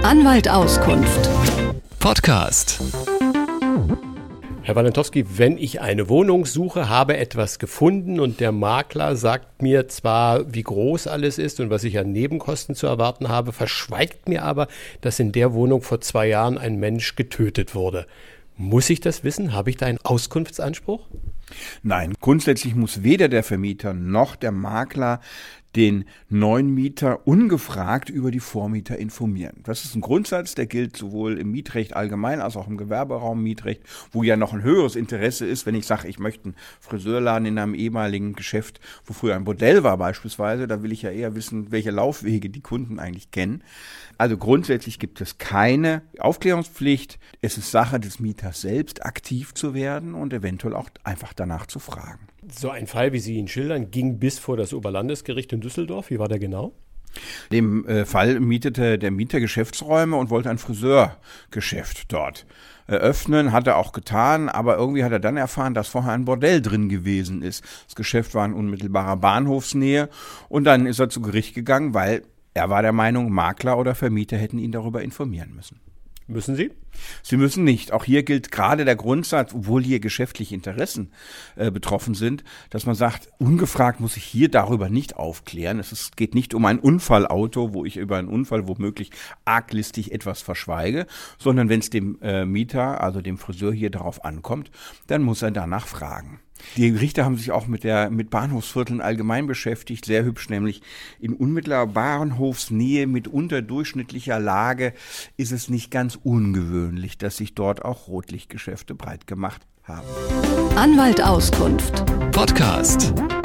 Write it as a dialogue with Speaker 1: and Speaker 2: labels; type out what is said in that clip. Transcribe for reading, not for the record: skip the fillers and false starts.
Speaker 1: Anwalt Auskunft.
Speaker 2: Podcast.
Speaker 3: Herr Walentowski, wenn ich eine Wohnung suche, habe etwas gefunden und der Makler sagt mir zwar, wie groß alles ist und was ich an Nebenkosten zu erwarten habe, verschweigt mir aber, dass in der Wohnung vor 2 Jahren ein Mensch getötet wurde. Muss ich das wissen? Habe ich da einen Auskunftsanspruch?
Speaker 4: Nein, grundsätzlich muss weder der Vermieter noch der Makler den neuen Mieter ungefragt über die Vormieter informieren. Das ist ein Grundsatz, der gilt sowohl im Mietrecht allgemein als auch im Gewerberaummietrecht, wo ja noch ein höheres Interesse ist, wenn ich sage, ich möchte einen Friseurladen in einem ehemaligen Geschäft, wo früher ein Bordell war beispielsweise, da will ich ja eher wissen, welche Laufwege die Kunden eigentlich kennen. Also grundsätzlich gibt es keine Aufklärungspflicht. Es ist Sache des Mieters selbst, aktiv zu werden und eventuell auch einfach danach zu fragen.
Speaker 3: So ein Fall, wie Sie ihn schildern, ging bis vor das Oberlandesgericht in Düsseldorf. Wie war der genau?
Speaker 4: In dem Fall mietete der Mieter Geschäftsräume und wollte ein Friseurgeschäft dort eröffnen, hat er auch getan, aber irgendwie hat er dann erfahren, dass vorher ein Bordell drin gewesen ist. Das Geschäft war in unmittelbarer Bahnhofsnähe und dann ist er zu Gericht gegangen, weil er war der Meinung, Makler oder Vermieter hätten ihn darüber informieren müssen.
Speaker 3: Müssen Sie?
Speaker 4: Sie müssen nicht. Auch hier gilt gerade der Grundsatz, obwohl hier geschäftliche Interessen betroffen sind, dass man sagt, ungefragt muss ich hier darüber nicht aufklären. Es geht nicht um ein Unfallauto, wo ich über einen Unfall womöglich arglistig etwas verschweige, sondern wenn es dem Mieter, also dem Friseur hier darauf ankommt, dann muss er danach fragen. Die Richter haben sich auch mit Bahnhofsvierteln allgemein beschäftigt, sehr hübsch, nämlich in unmittelbarer Bahnhofsnähe mit unterdurchschnittlicher Lage ist es nicht ganz ungewöhnlich, dass sich dort auch Rotlichtgeschäfte breit gemacht haben.
Speaker 1: Anwalt Auskunft.
Speaker 2: Podcast.